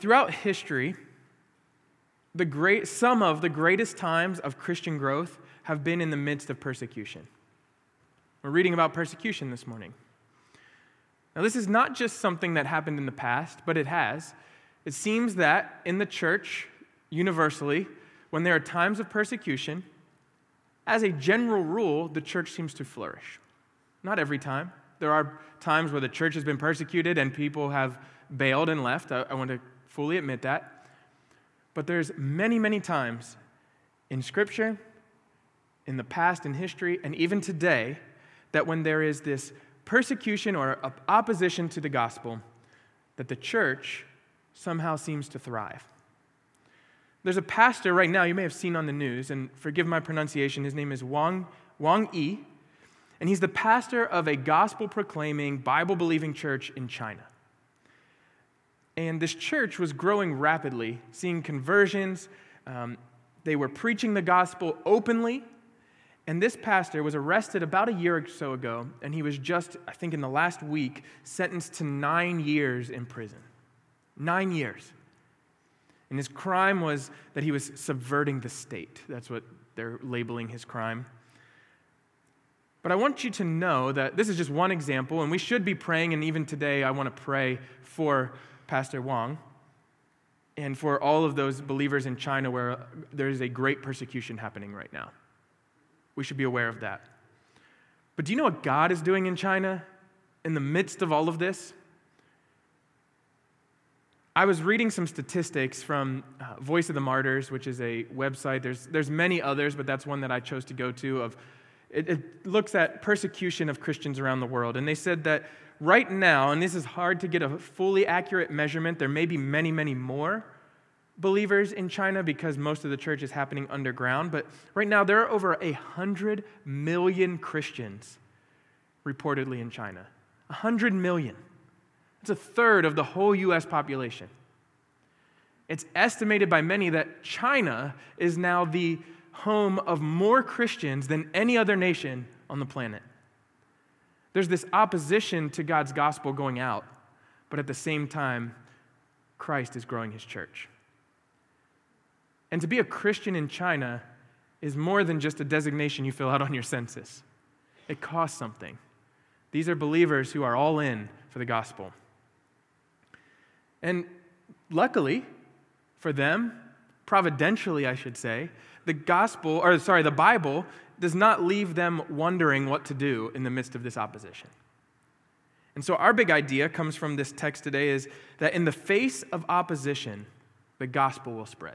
Throughout history, some of the greatest times of Christian growth have been in the midst of persecution. We're reading about persecution this morning. Now, this is not just something that happened in the past, but it has. It seems that in the church, universally, when there are times of persecution, as a general rule, the church seems to flourish. Not every time. There are times where the church has been persecuted and people have bailed and left. I want to fully admit that. But there's many, many times in Scripture, in the past, in history, and even today, that when there is this persecution or opposition to the gospel, that the church somehow seems to thrive. There's a pastor right now you may have seen on the news, and forgive my pronunciation, his name is Wang Yi, and he's the pastor of a gospel-proclaiming, Bible-believing church in China. And this church was growing rapidly, seeing conversions. They were preaching the gospel openly. And this pastor was arrested about a year or so ago, and he was just, I think in the last week, sentenced to 9 years in prison. 9 years. And his crime was that he was subverting the state. That's what they're labeling his crime. But I want you to know that this is just one example, and we should be praying, and even today I want to pray for Pastor Wang and for all of those believers in China where there is a great persecution happening right now. We should be aware of that. But do you know what God is doing in China in the midst of all of this? I was reading some statistics from Voice of the Martyrs, which is a website. There's many others, but that's one that I chose to go to. It looks at persecution of Christians around the world. And they said that right now, and this is hard to get a fully accurate measurement, there may be many, many more believers in China because most of the church is happening underground. But right now, there are over 100 million Christians reportedly in China. 100 million. It's a third of the whole U.S. population. It's estimated by many that China is now the home of more Christians than any other nation on the planet. There's this opposition to God's gospel going out, but at the same time, Christ is growing his church. And to be a Christian in China is more than just a designation you fill out on your census. It costs something. These are believers who are all in for the gospel. And luckily for them, providentially I should say, the Bible does not leave them wondering what to do in the midst of this opposition. And so our big idea comes from this text today is that in the face of opposition, the gospel will spread.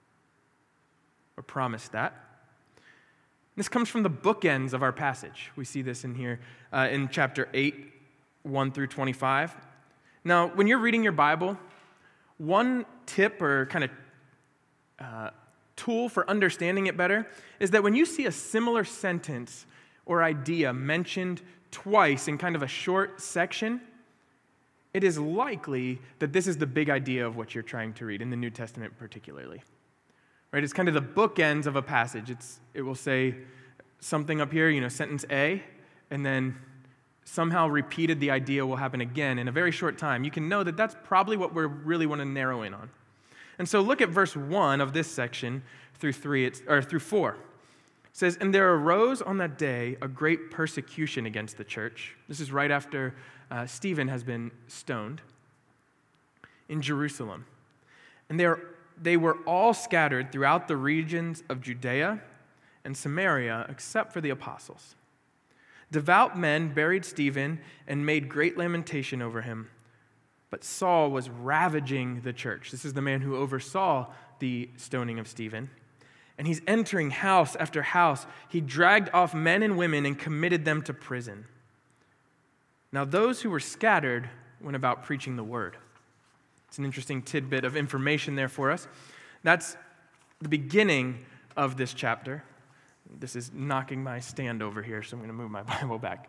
We're promised that. This comes from the bookends of our passage. We see this in here in chapter 8, 1 through 25. Now, when you're reading your Bible, one tip or kind of tool for understanding it better is that when you see a similar sentence or idea mentioned twice in kind of a short section, it is likely that this is the big idea of what you're trying to read, in the New Testament particularly. Right? It's kind of the bookends of a passage. It will say something up here, sentence A, and then somehow repeated the idea will happen again in a very short time. You can know that that's probably what we really want to narrow in on. And so look at verse 1 of this section through 4. It says, "And there arose on that day a great persecution against the church." This is right after Stephen has been stoned in Jerusalem. "And they were all scattered throughout the regions of Judea and Samaria, except for the apostles. Devout men buried Stephen and made great lamentation over him. But Saul was ravaging the church." This is the man who oversaw the stoning of Stephen. "And he's entering house after house. He dragged off men and women and committed them to prison. Now those who were scattered went about preaching the word." It's an interesting tidbit of information there for us. That's the beginning of this chapter. This is knocking my stand over here, so I'm going to move my Bible back.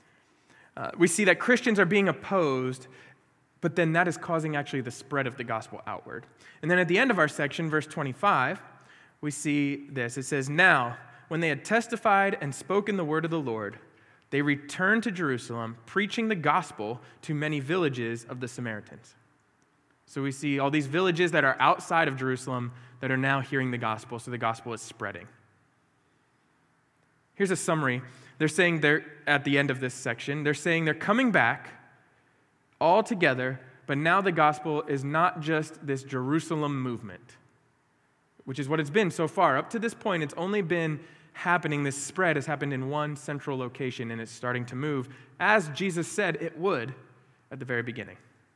We see that Christians are being opposed, but then that is causing actually the spread of the gospel outward. And then at the end of our section, verse 25, we see this. It says, "Now, when they had testified and spoken the word of the Lord, they returned to Jerusalem, preaching the gospel to many villages of the Samaritans." So we see all these villages that are outside of Jerusalem that are now hearing the gospel, so the gospel is spreading. Here's a summary. They're saying at the end of this section, they're saying they're coming back all together, but now the gospel is not just this Jerusalem movement, which is what it's been so far. Up to this point, it's only been happening, this spread has happened in one central location, and it's starting to move, as Jesus said it would at the very beginning.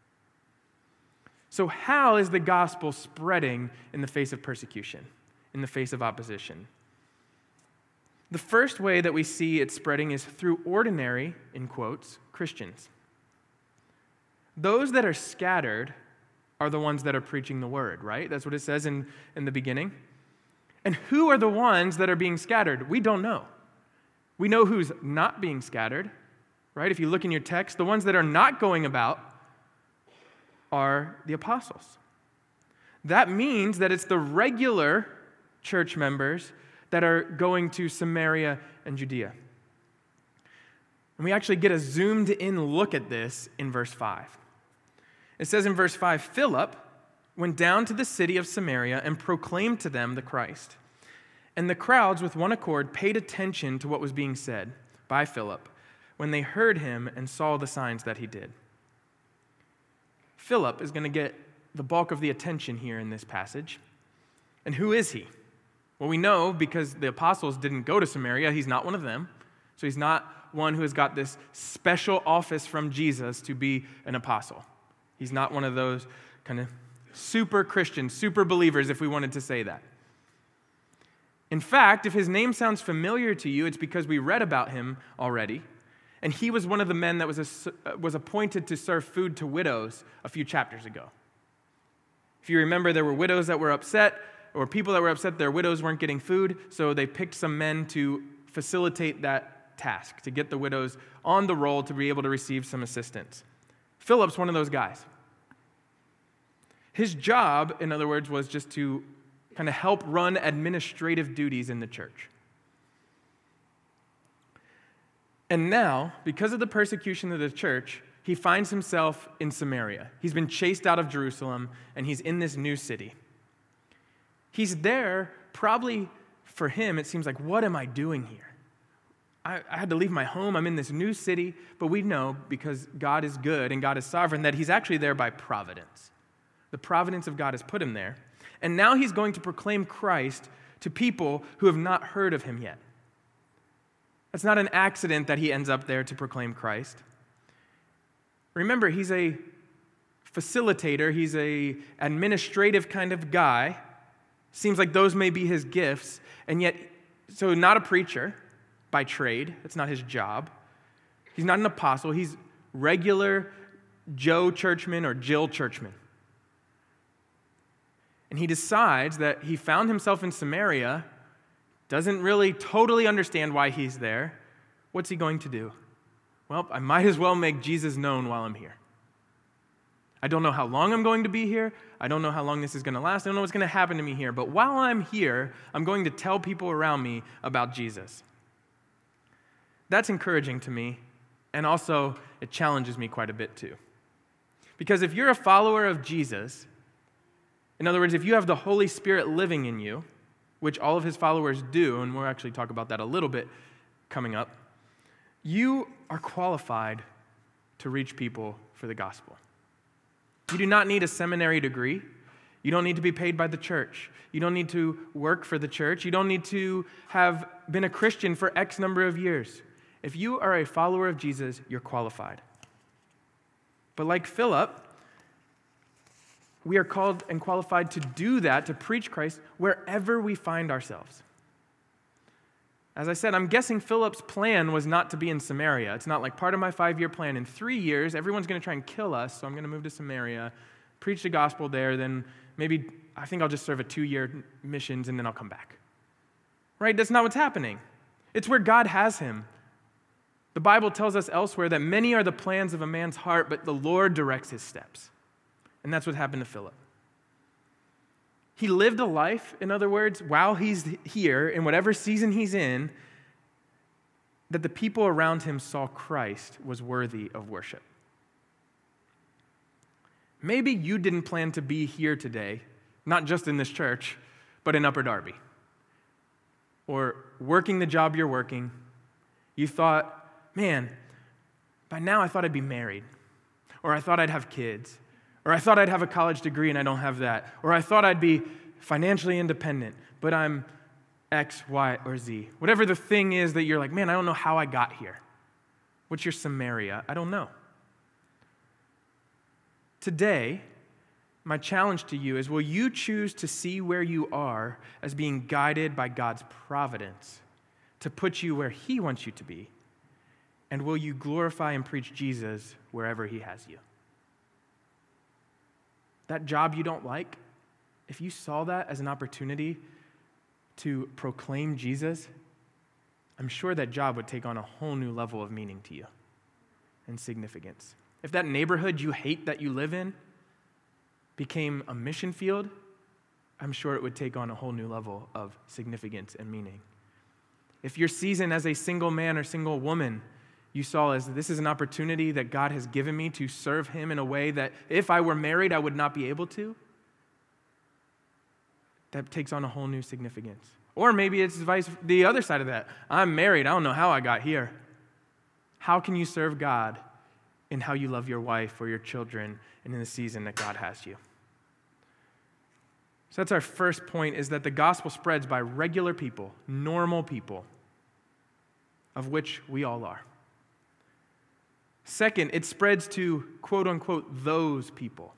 So how is the gospel spreading in the face of persecution, in the face of opposition? The first way that we see it spreading is through ordinary, in quotes, Christians. Those that are scattered are the ones that are preaching the word, right? That's what it says in the beginning. And who are the ones that are being scattered? We don't know. We know who's not being scattered, right? If you look in your text, the ones that are not going about are the apostles. That means that it's the regular church members that are going to Samaria and Judea. And we actually get a zoomed-in look at this in verse 5. It says in verse 5, Philip went down to the city of Samaria and proclaimed to them the Christ. And the crowds with one accord paid attention to what was being said by Philip when they heard him and saw the signs that he did. Philip is going to get the bulk of the attention here in this passage. And who is he? Well, we know because the apostles didn't go to Samaria. He's not one of them. So he's not one who has got this special office from Jesus to be an apostle. He's not one of those kind of super Christians, super believers, if we wanted to say that. In fact, if his name sounds familiar to you, it's because we read about him already. And he was one of the men that was appointed to serve food to widows a few chapters ago. If you remember, there were widows that were upset, or people that were upset their widows weren't getting food, so they picked some men to facilitate that task, to get the widows on the roll to be able to receive some assistance. Philip's one of those guys. His job, in other words, was just to kind of help run administrative duties in the church. And now, because of the persecution of the church, he finds himself in Samaria. He's been chased out of Jerusalem, and he's in this new city. He's there, probably for him, it seems like, what am I doing here? I had to leave my home. I'm in this new city, but we know, because God is good and God is sovereign, that he's actually there by providence. The providence of God has put him there. And now he's going to proclaim Christ to people who have not heard of him yet. It's not an accident that he ends up there to proclaim Christ. Remember, he's a facilitator. He's a administrative kind of guy. Seems like those may be his gifts. And yet, so not a preacher by trade. That's not his job. He's not an apostle. He's regular Joe Churchman or Jill Churchman. And he decides that he found himself in Samaria, doesn't really totally understand why he's there. What's he going to do? Well, I might as well make Jesus known while I'm here. I don't know how long I'm going to be here. I don't know how long this is going to last. I don't know what's going to happen to me here. But while I'm here, I'm going to tell people around me about Jesus. That's encouraging to me, and also it challenges me quite a bit too. Because if you're a follower of Jesus, in other words, if you have the Holy Spirit living in you, which all of his followers do, and we'll actually talk about that a little bit coming up, you are qualified to reach people for the gospel. You do not need a seminary degree. You don't need to be paid by the church. You don't need to work for the church. You don't need to have been a Christian for X number of years. If you are a follower of Jesus, you're qualified. But like Philip, we are called and qualified to do that, to preach Christ wherever we find ourselves. As I said, I'm guessing Philip's plan was not to be in Samaria. It's not like part of my 5-year plan. In 3 years, everyone's going to try and kill us, so I'm going to move to Samaria, preach the gospel there, then maybe I think I'll just serve a 2-year missions and then I'll come back. Right? That's not what's happening. It's where God has him. The Bible tells us elsewhere that many are the plans of a man's heart, but the Lord directs his steps. And that's what happened to Philip. He lived a life, in other words, while he's here, in whatever season he's in, that the people around him saw Christ was worthy of worship. Maybe you didn't plan to be here today, not just in this church, but in Upper Darby. Or working the job you're working. You thought, man, by now I thought I'd be married. Or I thought I'd have kids. Or I thought I'd have a college degree and I don't have that. Or I thought I'd be financially independent, but I'm X, Y, or Z. Whatever the thing is that you're like, man, I don't know how I got here. What's your Samaria? I don't know. Today, my challenge to you is, will you choose to see where you are as being guided by God's providence to put you where He wants you to be? And will you glorify and preach Jesus wherever He has you? That job you don't like, if you saw that as an opportunity to proclaim Jesus, I'm sure that job would take on a whole new level of meaning to you and significance. If that neighborhood you hate that you live in became a mission field, I'm sure it would take on a whole new level of significance and meaning. If your season as a single man or single woman you saw as this is an opportunity that God has given me to serve Him in a way that if I were married, I would not be able to, that takes on a whole new significance. Or maybe it's the other side of that. I'm married. I don't know how I got here. How can you serve God in how you love your wife or your children and in the season that God has you? So that's our first point, is that the gospel spreads by regular people, normal people, of which we all are. Second, it spreads to, quote unquote, those people.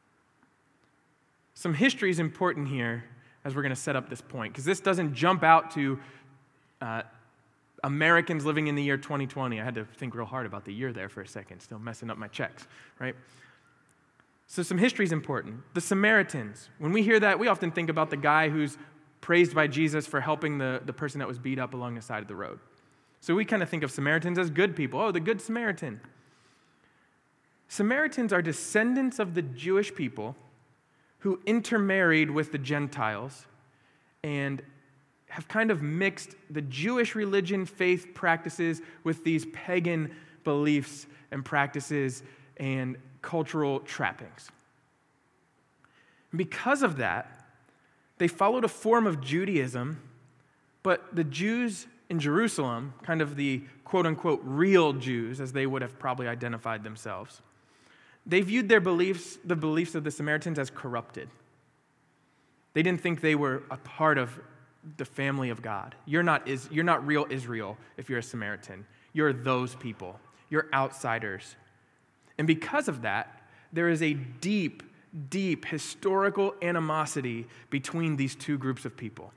Some history is important here as we're going to set up this point, because this doesn't jump out to Americans living in the year 2020. I had to think real hard about the year there for a second, still messing up my checks, right? So some history is important. The Samaritans, when we hear that, we often think about the guy who's praised by Jesus for helping the person that was beat up along the side of the road. So we kind of think of Samaritans as good people. Oh, the good Samaritan. Samaritans are descendants of the Jewish people who intermarried with the Gentiles and have kind of mixed the Jewish religion, faith practices with these pagan beliefs and practices and cultural trappings. And because of that, they followed a form of Judaism, but the Jews in Jerusalem, kind of the quote-unquote real Jews, as they would have probably identified themselves, they viewed the beliefs of the Samaritans as corrupted. They didn't think they were a part of the family of God. You're not real Israel if you're a Samaritan. You're those people. You're outsiders. And because of that, there is a deep, deep historical animosity between these two groups of people.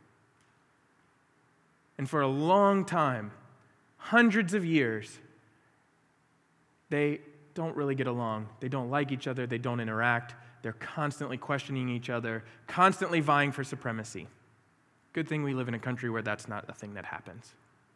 And for a long time, hundreds of years, they don't really get along. They don't like each other. They don't interact. They're constantly questioning each other, constantly vying for supremacy. Good thing we live in a country where that's not a thing that happens.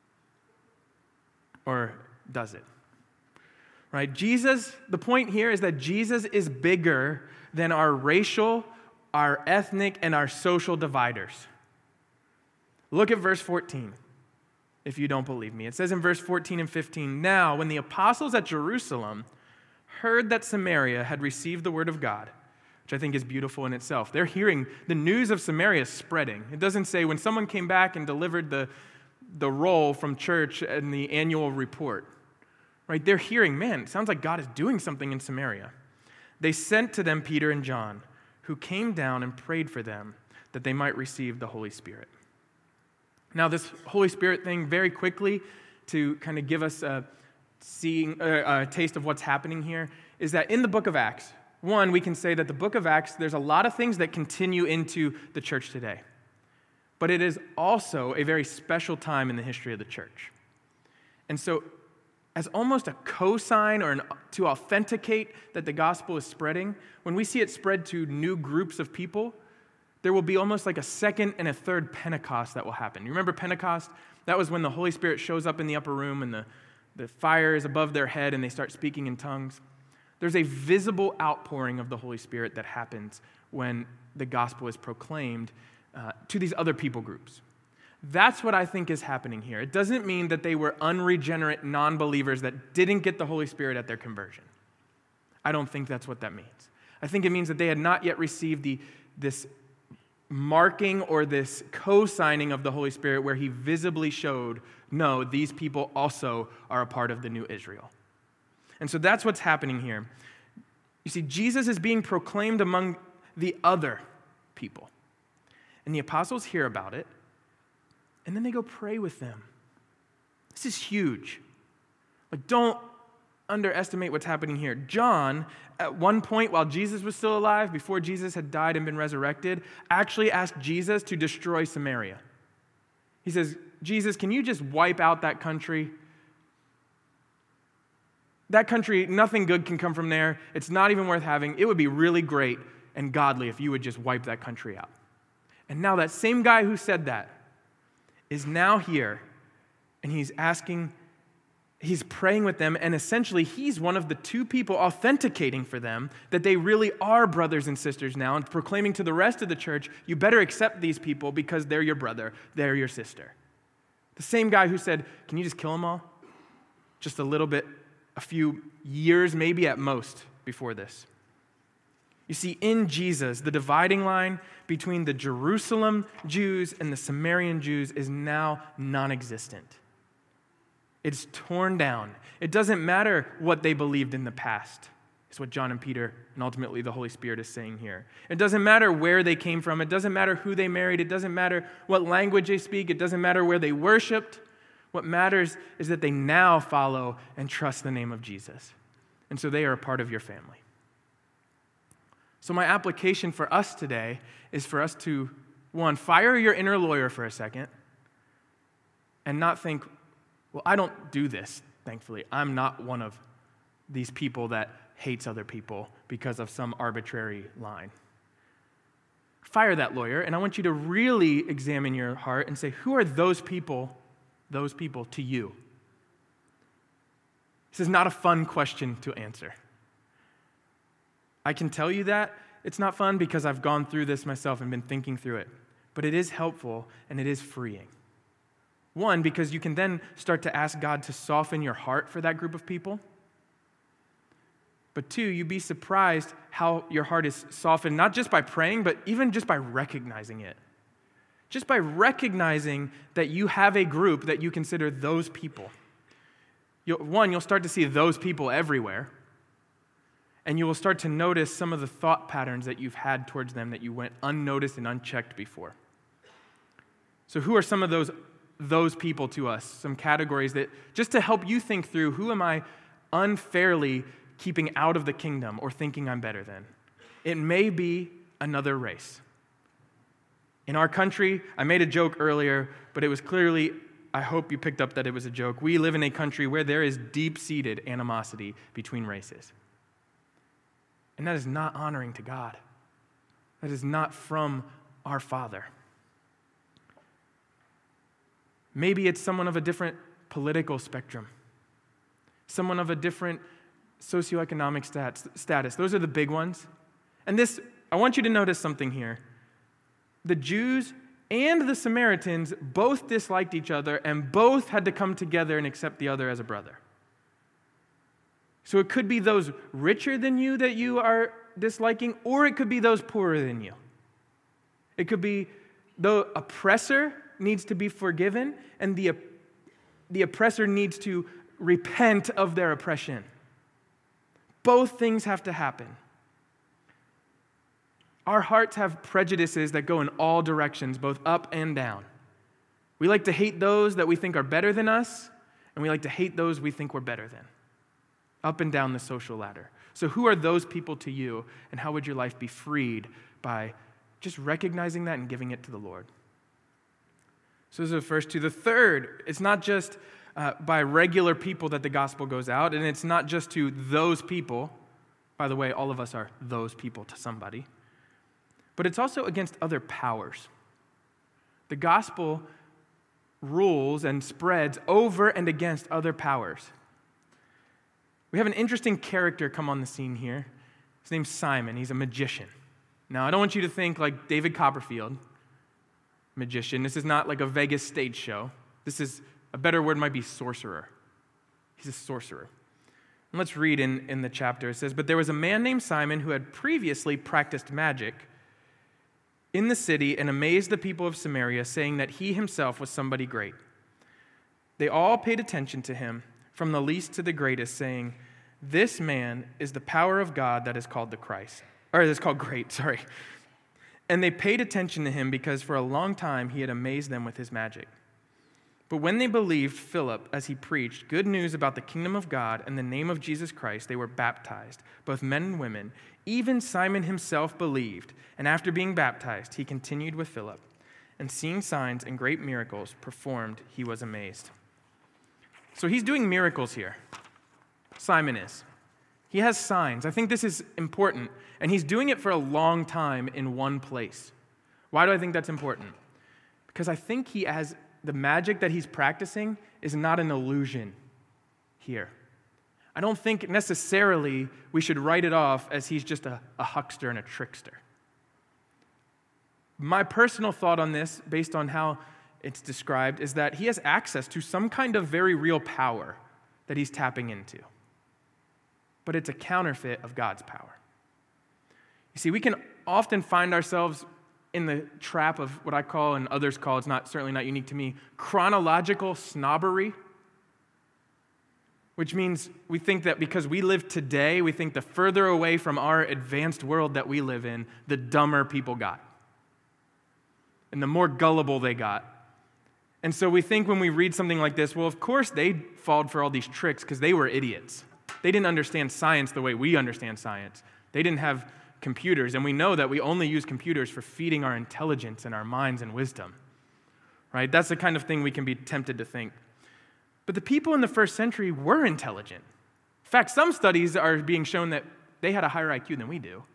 Or does it? Right? Jesus, the point here is that Jesus is bigger than our racial, our ethnic, and our social dividers. Look at verse 14, if you don't believe me. It says in verse 14 and 15, "Now, when the apostles at Jerusalem heard that Samaria had received the word of God," which I think is beautiful in itself. They're hearing the news of Samaria spreading. It doesn't say when someone came back and delivered the roll from church in the annual report. Right? They're hearing, man, it sounds like God is doing something in Samaria. They sent to them Peter and John, who came down and prayed for them that they might receive the Holy Spirit. Now, this Holy Spirit thing, very quickly, to kind of give us a taste of what's happening here, is that in the book of Acts, one, we can say that the book of Acts, there's a lot of things that continue into the church today. But it is also a very special time in the history of the church. And so, as almost a cosign or to authenticate that the gospel is spreading, when we see it spread to new groups of people, there will be almost like a second and a third Pentecost that will happen. You remember Pentecost? That was when the Holy Spirit shows up in the upper room and the fire is above their head and they start speaking in tongues. There's a visible outpouring of the Holy Spirit that happens when the gospel is proclaimed to these other people groups. That's what I think is happening here. It doesn't mean that they were unregenerate non-believers that didn't get the Holy Spirit at their conversion. I don't think that's what that means. I think it means that they had not yet received this marking or this co-signing of the Holy Spirit where he visibly showed, no, these people also are a part of the new Israel. And so that's what's happening here. You see, Jesus is being proclaimed among the other people. And the apostles hear about it, and then they go pray with them. This is huge. Like, don't underestimate what's happening here. John, at one point while Jesus was still alive, before Jesus had died and been resurrected, actually asked Jesus to destroy Samaria. He says, Jesus, can you just wipe out that country? That country, nothing good can come from there. It's not even worth having. It would be really great and godly if you would just wipe that country out. And now that same guy who said that is now here, and he's praying with them, and essentially he's one of the two people authenticating for them that they really are brothers and sisters now, and proclaiming to the rest of the church, you better accept these people because they're your brother, they're your sister. The same guy who said, can you just kill them all? Just a little bit, a few years maybe at most before this. You see, in Jesus, the dividing line between the Jerusalem Jews and the Samaritan Jews is now non-existent. It's torn down. It doesn't matter what they believed in the past. It's what John and Peter and ultimately the Holy Spirit is saying here. It doesn't matter where they came from. It doesn't matter who they married. It doesn't matter what language they speak. It doesn't matter where they worshiped. What matters is that they now follow and trust the name of Jesus. And so they are a part of your family. So my application for us today is for us to, one, fire your inner lawyer for a second and not think, well, I don't do this, thankfully. I'm not one of these people that hates other people because of some arbitrary line. Fire that lawyer, and I want you to really examine your heart and say, who are those people to you? This is not a fun question to answer. I can tell you that it's not fun because I've gone through this myself and been thinking through it. But it is helpful and it is freeing. One, because you can then start to ask God to soften your heart for that group of people. But two, you'd be surprised how your heart is softened, not just by praying, but even just by recognizing it. Just by recognizing that you have a group that you consider those people. You'll start to see those people everywhere. And you will start to notice some of the thought patterns that you've had towards them that you went unnoticed and unchecked before. So who are some of those people to us? Some categories that, just to help you think through, who am I unfairly keeping out of the kingdom or thinking I'm better than? It may be another race. In our country, I made a joke earlier, but it was clearly, I hope you picked up that it was a joke. We live in a country where there is deep-seated animosity between races. And that is not honoring to God. That is not from our Father. Maybe it's someone of a different political spectrum, someone of a different socioeconomic status. Those are the big ones. And this, I want you to notice something here. The Jews and the Samaritans both disliked each other and both had to come together and accept the other as a brother. So it could be those richer than you that you are disliking, or it could be those poorer than you. It could be the oppressor needs to be forgiven, and the oppressor needs to repent of their oppression. Both things have to happen. Our hearts have prejudices that go in all directions, both up and down. We like to hate those that we think are better than us, and we like to hate those we think we're better than. Up and down the social ladder. So who are those people to you, and how would your life be freed by just recognizing that and giving it to the Lord? So those are the first two. The third, it's not just by regular people that the gospel goes out, and it's not just to those people. By the way, all of us are those people to somebody. But it's also against other powers. The gospel rules and spreads over and against other powers. We have an interesting character come on the scene here. His name's Simon. He's a magician. Now, I don't want you to think like David Copperfield, magician. This is not like a Vegas stage show. This is, a better word might be sorcerer. He's a sorcerer. And let's read in the chapter. It says, "But there was a man named Simon who had previously practiced magic in the city and amazed the people of Samaria, saying that he himself was somebody great. They all paid attention to him, from the least to the greatest, saying, 'This man is the power of God that is called the Christ.'" Or is called great, sorry. "And they paid attention to him because for a long time he had amazed them with his magic. But when they believed Philip as he preached good news about the kingdom of God and the name of Jesus Christ, they were baptized, both men and women. Even Simon himself believed, and after being baptized, he continued with Philip. And seeing signs and great miracles performed, he was amazed." So he's doing miracles here. Simon is. He has signs. I think this is important. And he's doing it for a long time in one place. Why do I think that's important? Because I think the magic that he's practicing is not an illusion here. I don't think necessarily we should write it off as he's just a huckster and a trickster. My personal thought on this, based on how it's described, is that he has access to some kind of very real power that he's tapping into. But it's a counterfeit of God's power. You see, we can often find ourselves in the trap of what I call, and others call, it's certainly not unique to me, chronological snobbery, which means we think that because we live today, we think the further away from our advanced world that we live in, the dumber people got, and the more gullible they got. And so we think when we read something like this, well, of course they falled for all these tricks because they were idiots. They didn't understand science the way we understand science. They didn't have computers, and we know that we only use computers for feeding our intelligence and our minds and wisdom, right? That's the kind of thing we can be tempted to think. But the people in the first century were intelligent. In fact, some studies are being shown that they had a higher IQ than we do.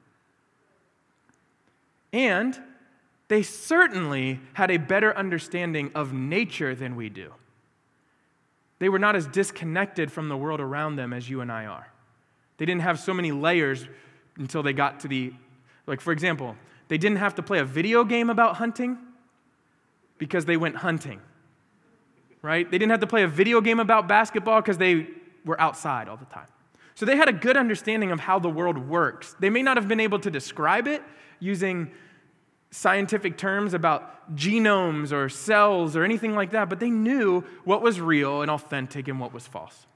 And they certainly had a better understanding of nature than we do. They were not as disconnected from the world around them as you and I are. They didn't have so many layers until they got to for example, they didn't have to play a video game about hunting because they went hunting, right? They didn't have to play a video game about basketball because they were outside all the time. So they had a good understanding of how the world works. They may not have been able to describe it using scientific terms about genomes or cells or anything like that, but they knew what was real and authentic and what was false.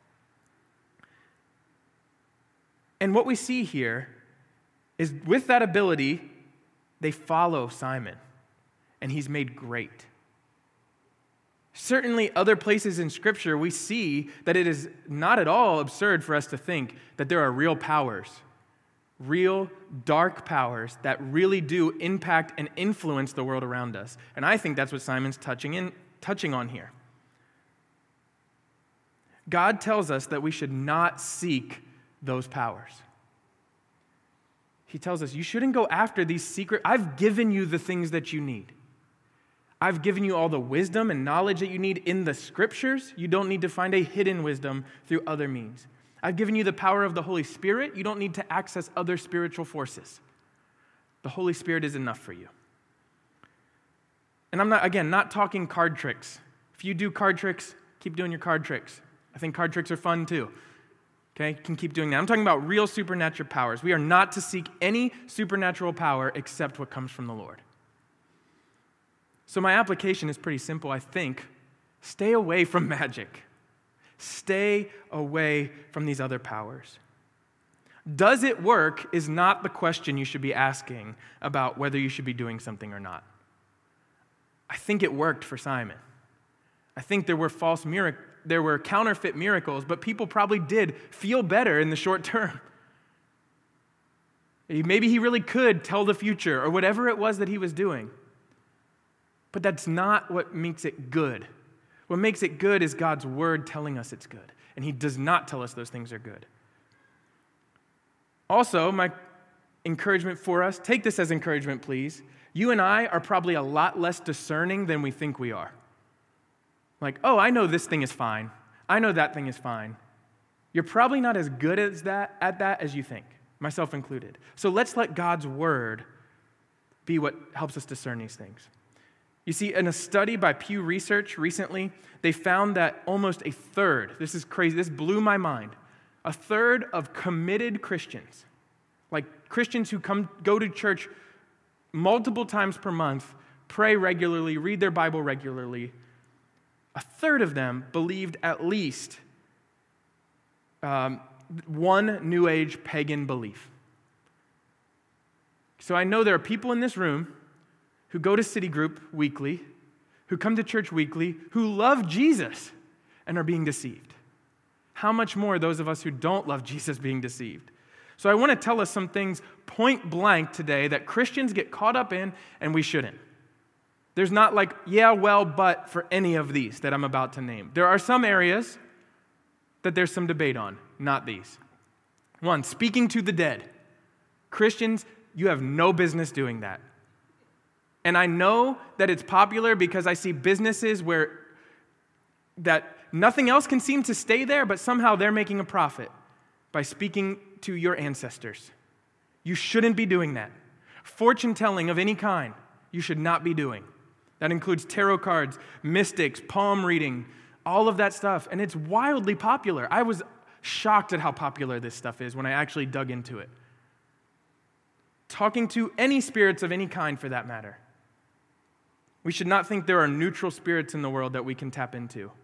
And what we see here is with that ability, they follow Simon, and he's made great. Certainly, other places in Scripture, we see that it is not at all absurd for us to think that there are real powers, real dark powers that really do impact and influence the world around us. And I think that's what Simon's touching on here. God tells us that we should not seek those powers. He tells us, you shouldn't go after these secret. I've given you the things that you need. I've given you all the wisdom and knowledge that you need in the Scriptures. You don't need to find a hidden wisdom through other means. I've given you the power of the Holy Spirit. You don't need to access other spiritual forces. The Holy Spirit is enough for you. And I'm not talking card tricks. If you do card tricks, keep doing your card tricks. I think card tricks are fun too. Okay, you can keep doing that. I'm talking about real supernatural powers. We are not to seek any supernatural power except what comes from the Lord. So my application is pretty simple, I think. Stay away from magic. Stay away from these other powers. Does it work is not the question you should be asking about whether you should be doing something or not. I think it worked for Simon. I think there were counterfeit miracles, but people probably did feel better in the short term. Maybe he really could tell the future or whatever it was that he was doing. But that's not what makes it good. What makes it good is God's word telling us it's good. And he does not tell us those things are good. Also, my encouragement for us, take this as encouragement, please. You and I are probably a lot less discerning than we think we are. Like, oh, I know this thing is fine. I know that thing is fine. You're probably not as good at that as you think, myself included. So let's let God's word be what helps us discern these things. You see, in a study by Pew Research recently, they found that almost a third, this is crazy, this blew my mind, A third of committed Christians, like Christians who go to church multiple times per month, pray regularly, read their Bible regularly, a third of them believed at least one New Age pagan belief. So I know there are people in this room who go to City Group weekly, who come to church weekly, who love Jesus and are being deceived. How much more those of us who don't love Jesus being deceived? So I want to tell us some things point blank today that Christians get caught up in and we shouldn't. There's not like, yeah, well, but for any of these that I'm about to name. There are some areas that there's some debate on, not these. One, speaking to the dead. Christians, you have no business doing that. And I know that it's popular because I see businesses where that nothing else can seem to stay there, but somehow they're making a profit by speaking to your ancestors. You shouldn't be doing that. Fortune telling of any kind, you should not be doing. That includes tarot cards, mystics, palm reading, all of that stuff. And it's wildly popular. I was shocked at how popular this stuff is when I actually dug into it. Talking to any spirits of any kind for that matter. We should not think there are neutral spirits in the world that we can tap into.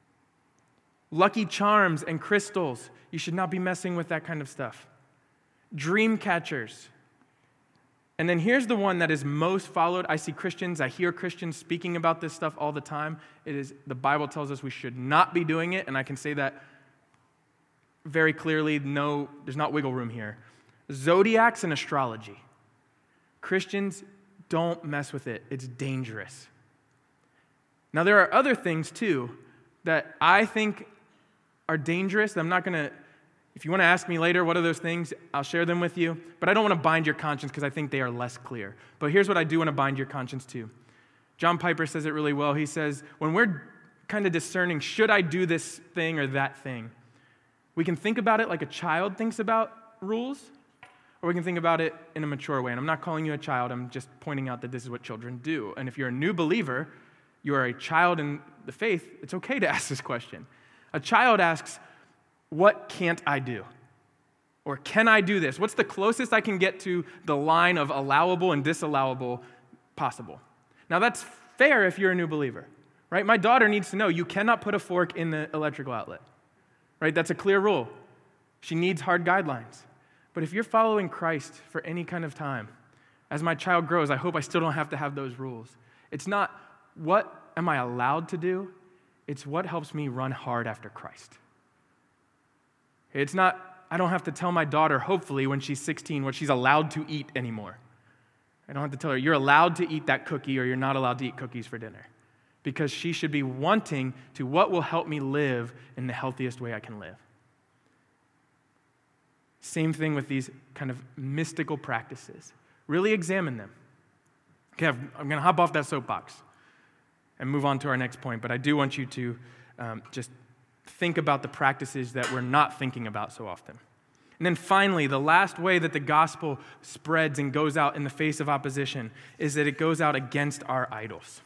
Lucky charms and crystals, you should not be messing with that kind of stuff. Dream catchers. And then here's the one that is most followed. I hear Christians speaking about this stuff all the time. The Bible tells us we should not be doing it, and I can say that very clearly. No, there's not wiggle room here. Zodiacs and astrology. Christians, don't mess with it. It's dangerous. Now, there are other things, too, that I think are dangerous. I'm not going to, if you want to ask me later what are those things, I'll share them with you. But I don't want to bind your conscience because I think they are less clear. But here's what I do want to bind your conscience to. John Piper says it really well. He says, when we're kind of discerning, should I do this thing or that thing, we can think about it like a child thinks about rules, or we can think about it in a mature way. And I'm not calling you a child. I'm just pointing out that this is what children do. And if you're a new believer, you are a child in the faith, it's okay to ask this question. A child asks, what can't I do? Or can I do this? What's the closest I can get to the line of allowable and disallowable possible? Now that's fair if you're a new believer, right? My daughter needs to know you cannot put a fork in the electrical outlet, right? That's a clear rule. She needs hard guidelines. But if you're following Christ for any kind of time, as my child grows, I hope I still don't have to have those rules. It's not what am I allowed to do? It's what helps me run hard after Christ. It's not, I don't have to tell my daughter, hopefully, when she's 16, what she's allowed to eat anymore. I don't have to tell her, you're allowed to eat that cookie or you're not allowed to eat cookies for dinner. Because she should be wanting to what will help me live in the healthiest way I can live. Same thing with these kind of mystical practices. Really examine them. Okay, I'm going to hop off that soapbox and move on to our next point, but I do want you to just think about the practices that we're not thinking about so often. And then finally, the last way that the gospel spreads and goes out in the face of opposition is that it goes out against our idols.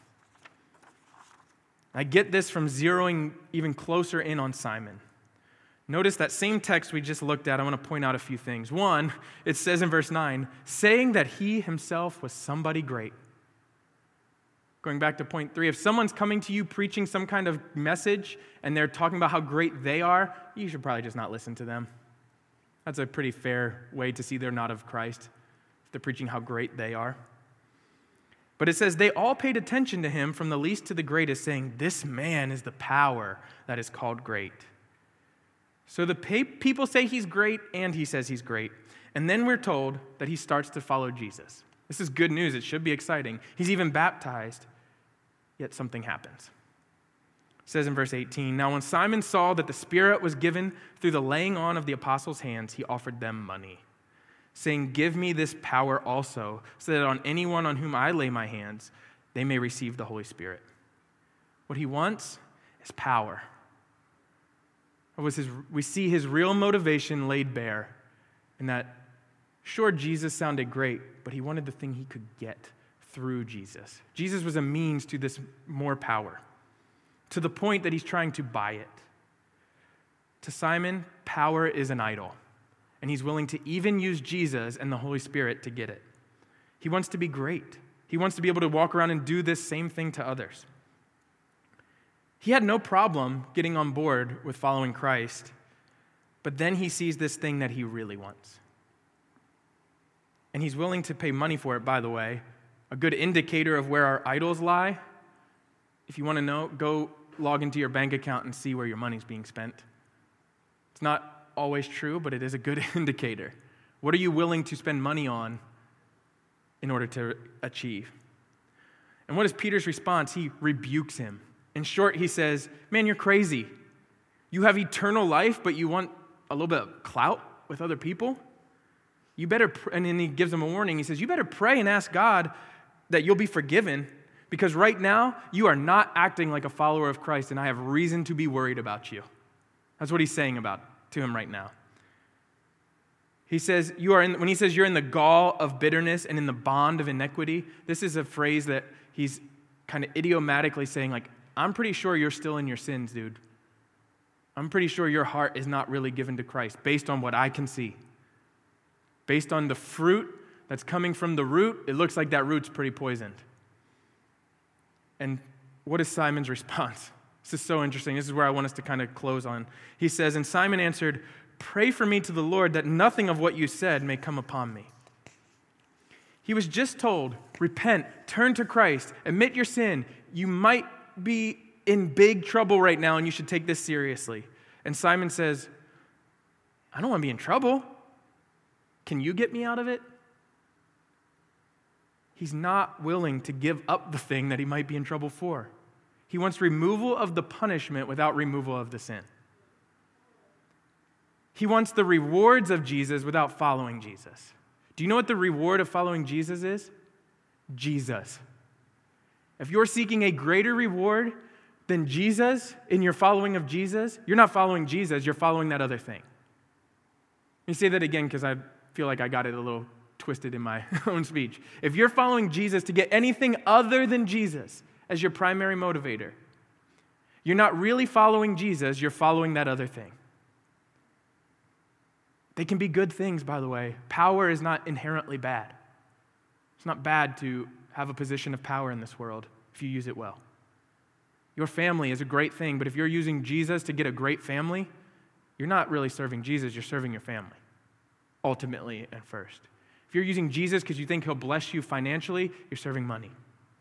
I get this from zeroing even closer in on Simon. Notice that same text we just looked at, I want to point out a few things. One, it says in verse 9, saying that he himself was somebody great. Going back to point 3, if someone's coming to you preaching some kind of message and they're talking about how great they are, you should probably just not listen to them. That's a pretty fair way to see they're not of Christ, if they're preaching how great they are. But it says they all paid attention to him from the least to the greatest, saying, this man is the power that is called great. So the people say he's great, and he says he's great. And then we're told that he starts to follow Jesus. This is good news. It should be exciting. He's even baptized, yet something happens. It says in verse 18, now when Simon saw that the Spirit was given through the laying on of the apostles' hands, he offered them money, saying, give me this power also, so that on anyone on whom I lay my hands, they may receive the Holy Spirit. What he wants is power. We see his real motivation laid bare in that, sure, Jesus sounded great, but he wanted the thing he could get through Jesus. Jesus was a means to this more power, to the point that he's trying to buy it. To Simon, power is an idol, and he's willing to even use Jesus and the Holy Spirit to get it. He wants to be great. He wants to be able to walk around and do this same thing to others. He had no problem getting on board with following Christ, but then he sees this thing that he really wants. And he's willing to pay money for it, by the way. A good indicator of where our idols lie, if you want to know, go log into your bank account and see where your money's being spent. It's not always true, but it is a good indicator. What are you willing to spend money on in order to achieve? And what is Peter's response? He rebukes him. In short, he says, man, you're crazy. You have eternal life, but you want a little bit of clout with other people? You better, and then he gives them a warning. He says, you better pray and ask God that you'll be forgiven, because right now you are not acting like a follower of Christ, and I have reason to be worried about you. That's what he's saying to him right now. He says, when he says you're in the gall of bitterness and in the bond of iniquity, this is a phrase that he's kind of idiomatically saying, like, I'm pretty sure you're still in your sins, dude. I'm pretty sure your heart is not really given to Christ based on what I can see. Based on the fruit that's coming from the root, it looks like that root's pretty poisoned. And what is Simon's response? This is so interesting. This is where I want us to kind of close on. He says, and Simon answered, pray for me to the Lord that nothing of what you said may come upon me. He was just told, repent, turn to Christ, admit your sin. You might be in big trouble right now and you should take this seriously. And Simon says, I don't want to be in trouble. Can you get me out of it? He's not willing to give up the thing that he might be in trouble for. He wants removal of the punishment without removal of the sin. He wants the rewards of Jesus without following Jesus. Do you know what the reward of following Jesus is? Jesus. If you're seeking a greater reward than Jesus in your following of Jesus, you're not following Jesus, you're following that other thing. Let me say that again because I feel like I got it a little twisted in my own speech. If you're following Jesus to get anything other than Jesus as your primary motivator, you're not really following Jesus, you're following that other thing. They can be good things, by the way. Power is not inherently bad. It's not bad to have a position of power in this world if you use it well. Your family is a great thing, but if you're using Jesus to get a great family, you're not really serving Jesus, you're serving your family, ultimately and first. If you're using Jesus because you think he'll bless you financially, you're serving money.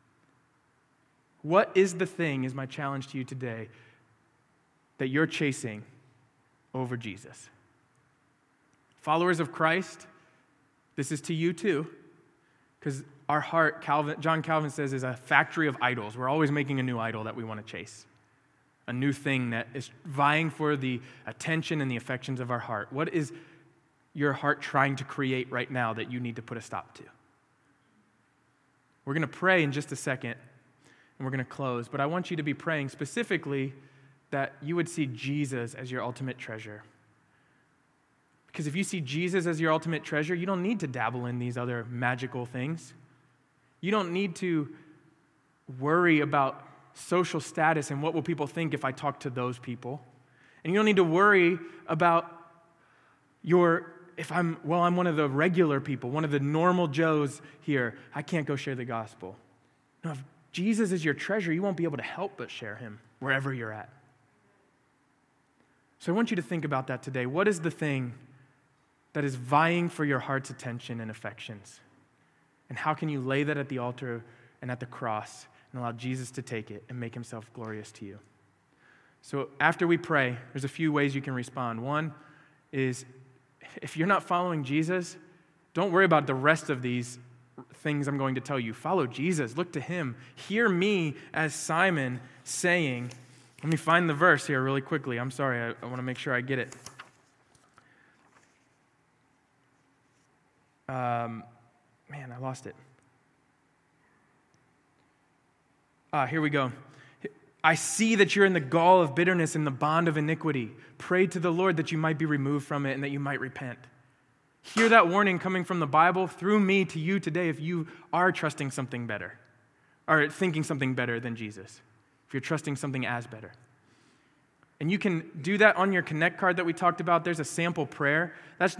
What is the thing, is my challenge to you today, that you're chasing over Jesus? Followers of Christ, this is to you too, because our heart, John Calvin says, is a factory of idols. We're always making a new idol that we want to chase, a new thing that is vying for the attention and the affections of our heart. What is your heart trying to create right now that you need to put a stop to? We're going to pray in just a second, and we're going to close, but I want you to be praying specifically that you would see Jesus as your ultimate treasure. Because if you see Jesus as your ultimate treasure, you don't need to dabble in these other magical things. You don't need to worry about social status and what will people think if I talk to those people. And you don't need to worry about I'm one of the regular people, one of the normal Joes here, I can't go share the gospel. No, if Jesus is your treasure, you won't be able to help but share him wherever you're at. So I want you to think about that today. What is the thing that is vying for your heart's attention and affections? And how can you lay that at the altar and at the cross and allow Jesus to take it and make himself glorious to you? So after we pray, there's a few ways you can respond. One is, if you're not following Jesus, don't worry about the rest of these things I'm going to tell you. Follow Jesus. Look to him. Hear me as Simon saying, let me find the verse here really quickly. I'm sorry, I want to make sure I get it. I lost it. Here we go. I see that you're in the gall of bitterness and the bond of iniquity. Pray to the Lord that you might be removed from it and that you might repent. Hear that warning coming from the Bible through me to you today if you are trusting something better or thinking something better than Jesus, if you're trusting something as better. And you can do that on your Connect card that we talked about. There's a sample prayer.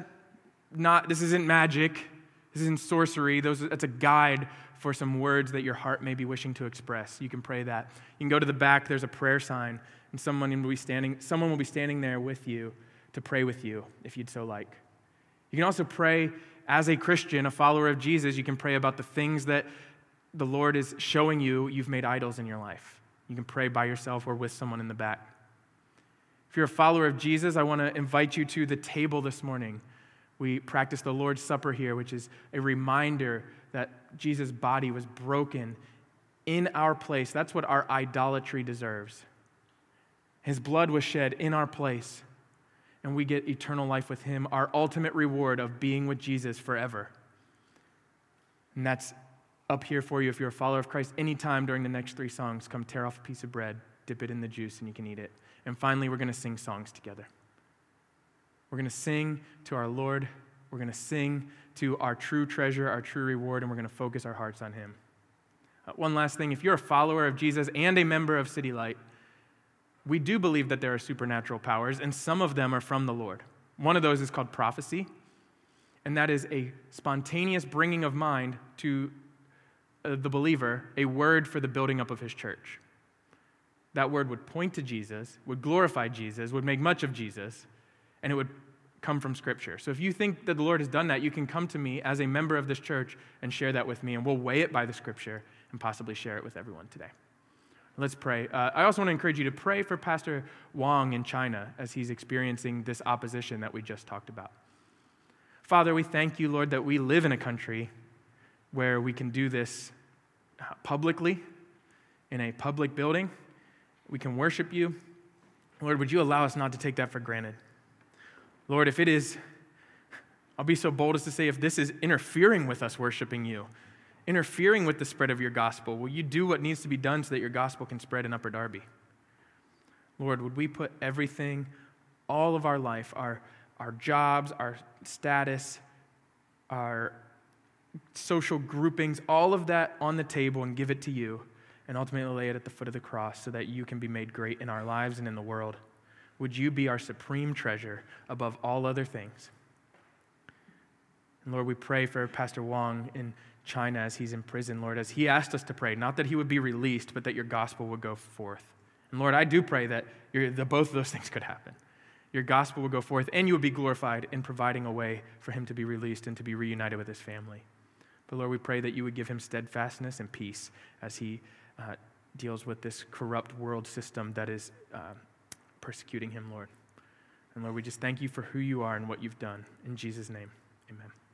This isn't magic. This isn't sorcery. That's a guide for some words that your heart may be wishing to express. You can pray that. You can go to the back. There's a prayer sign, and someone will be standing there with you to pray with you if you'd so like. You can also pray as a Christian, a follower of Jesus. You can pray about the things that the Lord is showing you've made idols in your life. You can pray by yourself or with someone in the back. If you're a follower of Jesus, I want to invite you to the table this morning. We practice the Lord's Supper here, which is a reminder that Jesus' body was broken in our place. That's what our idolatry deserves. His blood was shed in our place, and we get eternal life with him, our ultimate reward of being with Jesus forever. And that's up here for you if you're a follower of Christ. Anytime during the next 3 songs, come tear off a piece of bread, dip it in the juice, and you can eat it. And finally, we're going to sing songs together. We're going to sing to our Lord. We're going to sing to our true treasure, our true reward, and we're going to focus our hearts on him. One last thing, if you're a follower of Jesus and a member of City Light, we do believe that there are supernatural powers, and some of them are from the Lord. One of those is called prophecy, and that is a spontaneous bringing of mind to the believer, a word for the building up of his church. That word would point to Jesus, would glorify Jesus, would make much of Jesus, and it would come from Scripture. So if you think that the Lord has done that, you can come to me as a member of this church and share that with me, and we'll weigh it by the Scripture and possibly share it with everyone today. Let's pray. I also want to encourage you to pray for Pastor Wang in China as he's experiencing this opposition that we just talked about. Father, we thank you, Lord, that we live in a country where we can do this publicly, in a public building. We can worship you. Lord, would you allow us not to take that for granted? Lord, if it is, I'll be so bold as to say, if this is interfering with us worshiping you, interfering with the spread of your gospel, will you do what needs to be done so that your gospel can spread in Upper Darby? Lord, would we put everything, all of our life, our jobs, our status, our social groupings, all of that on the table and give it to you, and ultimately lay it at the foot of the cross so that you can be made great in our lives and in the world. Would you be our supreme treasure above all other things? And Lord, we pray for Pastor Wang in China as he's in prison, Lord, as he asked us to pray, not that he would be released, but that your gospel would go forth. And Lord, I do pray that both of those things could happen. Your gospel will go forth, and you would be glorified in providing a way for him to be released and to be reunited with his family. But Lord, we pray that you would give him steadfastness and peace as he deals with this corrupt world system that is persecuting him, Lord. And Lord, we just thank you for who you are and what you've done. In Jesus' name, amen.